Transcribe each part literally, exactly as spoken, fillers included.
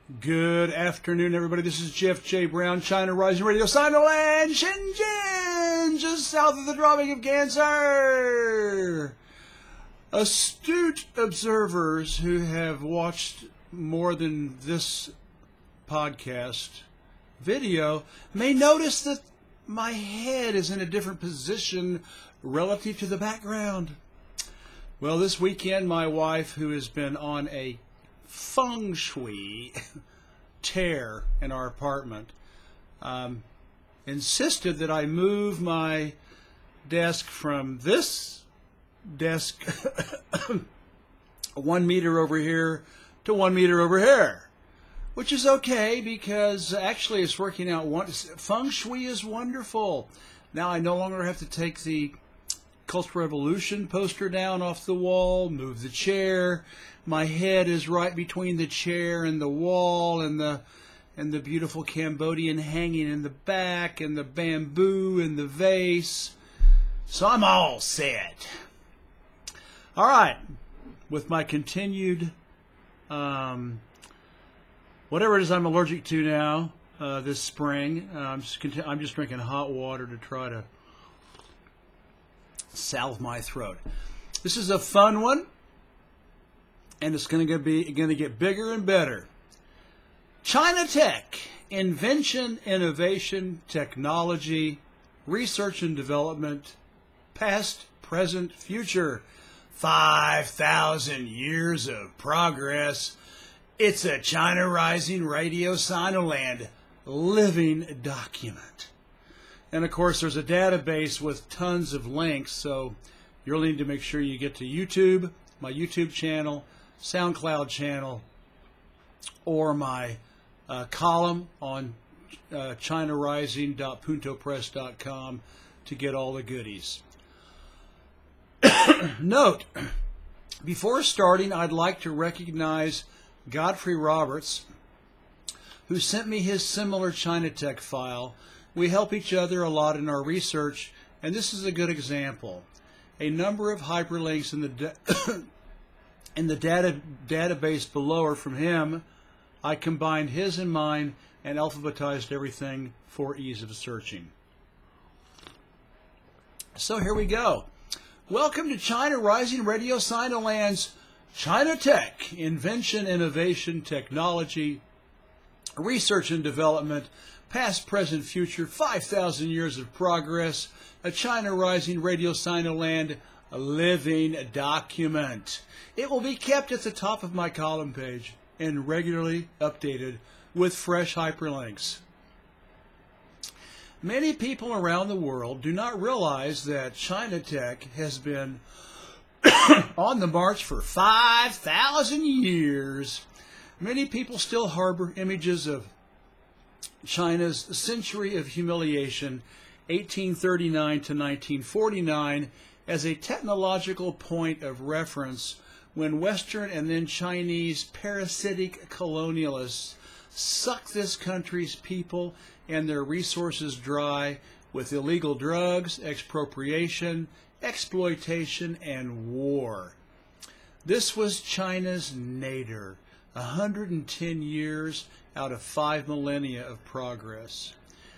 Good afternoon, everybody. This is Jeff J. Brown, China Rising Radio, Sinoland, Shenzhen, just south of the Tropic of Cancer. Astute observers who have watched more than this podcast video may notice that my head is in a different position relative to the background. Well, this weekend, my wife, who has been on a feng shui tear in our apartment, um, insisted that I move my desk from this desk one meter over here to one meter over here, which is okay because actually it's working out. One, feng shui is wonderful. Now I no longer have to take the Cultural Revolution poster down off the wall, move the chair. My head is right between the chair and the wall, and the and the beautiful Cambodian hanging in the back, and the bamboo and the vase. So I'm all set. All right, with my continued um, whatever it is I'm allergic to now uh, this spring, uh, I'm just conti- I'm just drinking hot water to try to salve my throat. This is a fun one, and it's going to be going to get bigger and better. China Tech: invention, innovation, technology, research and development, past, present, future. Five thousand years of progress. It's a China Rising Radio Sinoland living document. And of course, there's a database with tons of links, so you'll need to make sure you get to YouTube, my YouTube channel, SoundCloud channel, or my uh, column on uh, china rising dot punto press dot com to get all the goodies. Note, before starting, I'd like to recognize Godfrey Roberts, who sent me his similar China Tech file. We help each other a lot in our research, and this is a good example. A number of hyperlinks in the da- in the data database below are from him. I combined his and mine and alphabetized everything for ease of searching. So here we go. Welcome to China Rising Radio Sinoland's China Tech: invention, innovation, technology, research and development, past, present, future, five thousand years of progress, a China Rising Radio Sinoland living document. It will be kept at the top of my column page and regularly updated with fresh hyperlinks. Many people around the world do not realize that China Tech has been on the march for five thousand years. Many people still harbor images of China's century of humiliation, eighteen thirty-nine to nineteen forty-nine, as a technological point of reference when Western and then Chinese parasitic colonialists sucked this country's people and their resources dry with illegal drugs, expropriation, exploitation, and war. This was China's nadir, one hundred ten years out of five millennia of progress.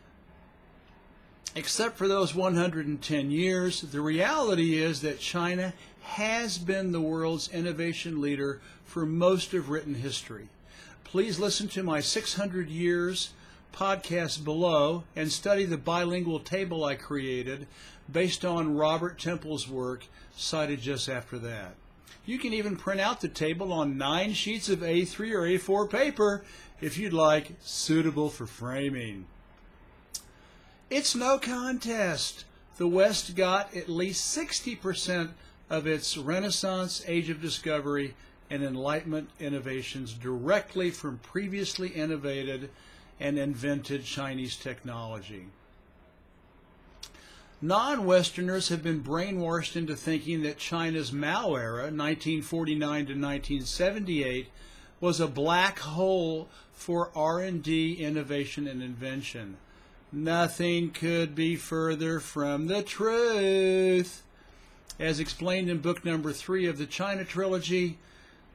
Except for those one hundred ten years, the reality is that China has been the world's innovation leader for most of written history. Please listen to my six hundred years podcast below and study the bilingual table I created based on Robert Temple's work cited just after that. You can even print out the table on nine sheets of A three or A four paper if you'd like, suitable for framing. It's no contest. The West got at least sixty percent of its Renaissance, Age of Discovery, and Enlightenment innovations directly from previously innovated and invented Chinese technology. Non-Westerners have been brainwashed into thinking that China's Mao era, nineteen forty-nine to nineteen seventy-eight, was a black hole for R and D, innovation, and invention. Nothing could be further from the truth. As explained in book number three of the China Trilogy,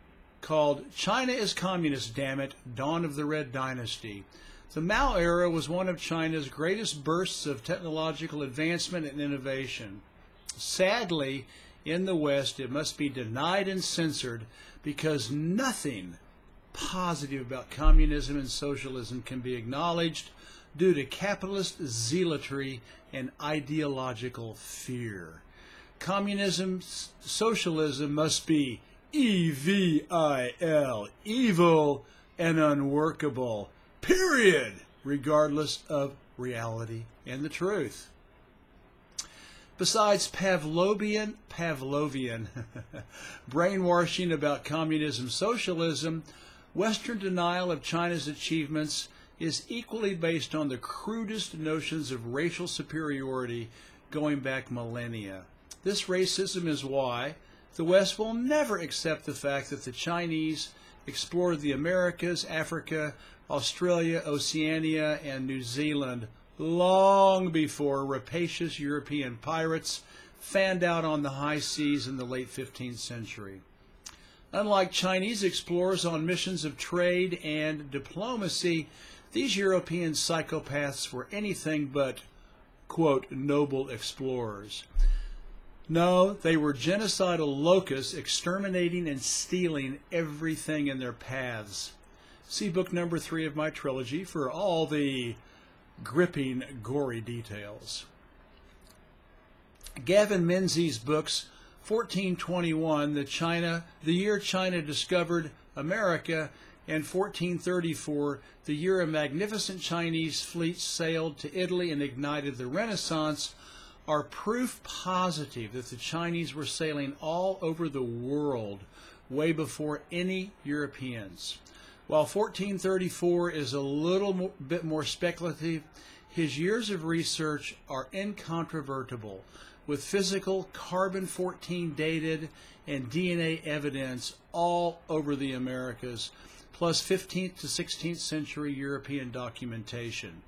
called China is Communist, Damn It, Dawn of the Red Dynasty. The Mao era was one of China's greatest bursts of technological advancement and innovation. Sadly, in the West, it must be denied and censored because nothing positive about communism and socialism can be acknowledged due to capitalist zealotry and ideological fear. Communism, socialism must be E V I L, evil and unworkable, period, regardless of reality and the truth. Besides Pavlovian, Pavlovian brainwashing about communism, socialism, Western denial of China's achievements is equally based on the crudest notions of racial superiority going back millennia. This racism is why the West will never accept the fact that the Chinese explored the Americas, Africa, Australia, Oceania, and New Zealand long before rapacious European pirates fanned out on the high seas in the late fifteenth century. Unlike Chinese explorers on missions of trade and diplomacy, these European psychopaths were anything but, quote, noble explorers. No, they were genocidal locusts exterminating and stealing everything in their paths. See book number three of my trilogy for all the gripping, gory details. Gavin Menzies' books, fourteen twenty-one, the China, the year China discovered America, and fourteen thirty-four, the year a magnificent Chinese fleet sailed to Italy and ignited the Renaissance, are proof positive that the Chinese were sailing all over the world way before any Europeans. While fourteen thirty-four is a little mo- bit more speculative, his years of research are incontrovertible, with physical carbon fourteen dated and D N A evidence all over the Americas, plus fifteenth to sixteenth century European documentation.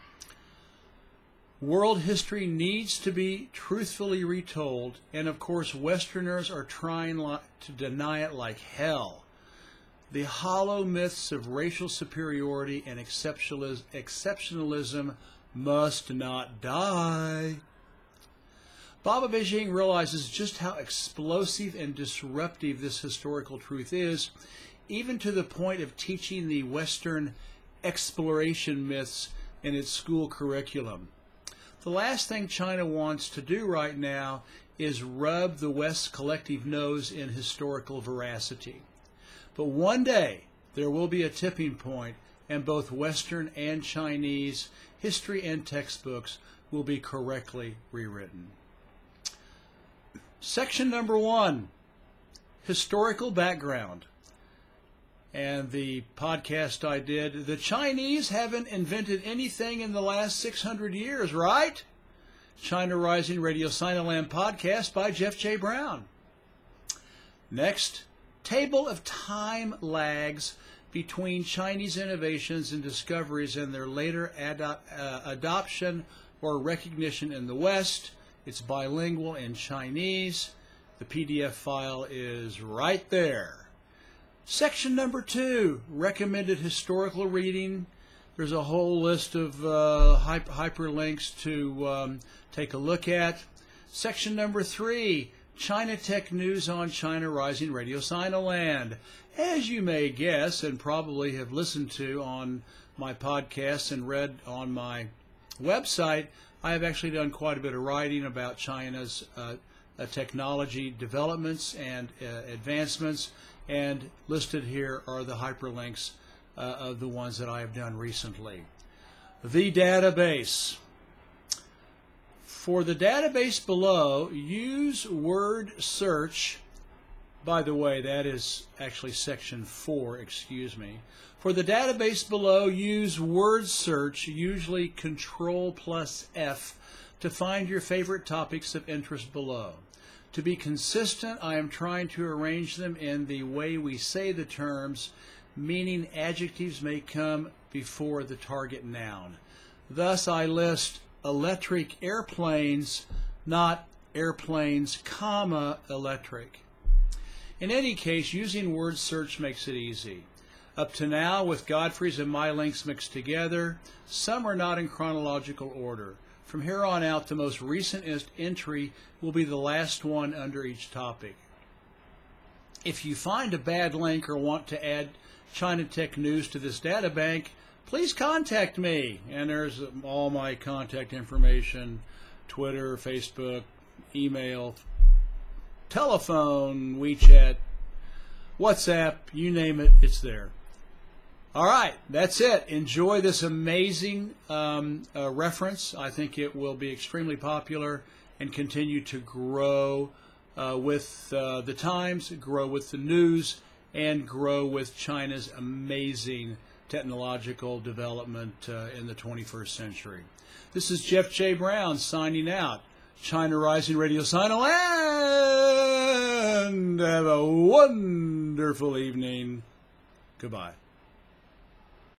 World history needs to be truthfully retold, and of course Westerners are trying to deny it like hell. The hollow myths of racial superiority and exceptionalism must not die. Baba Beijing realizes just how explosive and disruptive this historical truth is, even to the point of teaching the Western exploration myths in its school curriculum. The last thing China wants to do right now is rub the West's collective nose in historical veracity. But one day there will be a tipping point, and both Western and Chinese history and textbooks will be correctly rewritten. Section number one, historical background. And the podcast I did, the Chinese haven't invented anything in the last six hundred years, right? China Rising Radio Sinoland podcast by Jeff J. Brown. Next, table of time lags between Chinese innovations and discoveries and their later ado- uh, adoption or recognition in the West. It's bilingual in Chinese. The P D F file is right there. Section number two, recommended historical reading. There's a whole list of uh, hyper- hyperlinks to um, take a look at. Section number three, China Tech News on China Rising Radio Sinoland. As you may guess and probably have listened to on my podcasts and read on my website, I have actually done quite a bit of writing about China's uh, uh, technology developments and uh, advancements, and listed here are the hyperlinks uh, of the ones that I have done recently. The database. For the database below, use word search. By the way, that is actually section four, excuse me. For the database below, use word search, usually control plus F, to find your favorite topics of interest below. To be consistent, I am trying to arrange them in the way we say the terms, meaning adjectives may come before the target noun. Thus, I list electric airplanes, not airplanes, comma, electric. In any case, using word search makes it easy. Up to now, with Godfrey's and my links mixed together, some are not in chronological order. From here on out, the most recent entry will be the last one under each topic. If you find a bad link or want to add China Tech News to this data bank, please contact me. And there's all my contact information, Twitter, Facebook, email, telephone, WeChat, WhatsApp, you name it, it's there. All right, that's it. Enjoy this amazing um, uh, reference. I think it will be extremely popular and continue to grow uh, with uh, the times, grow with the news, and grow with China's amazing technological development uh, in the twenty-first century. This is Jeff J. Brown signing out. China Rising Radio sign and have a wonderful evening. Goodbye.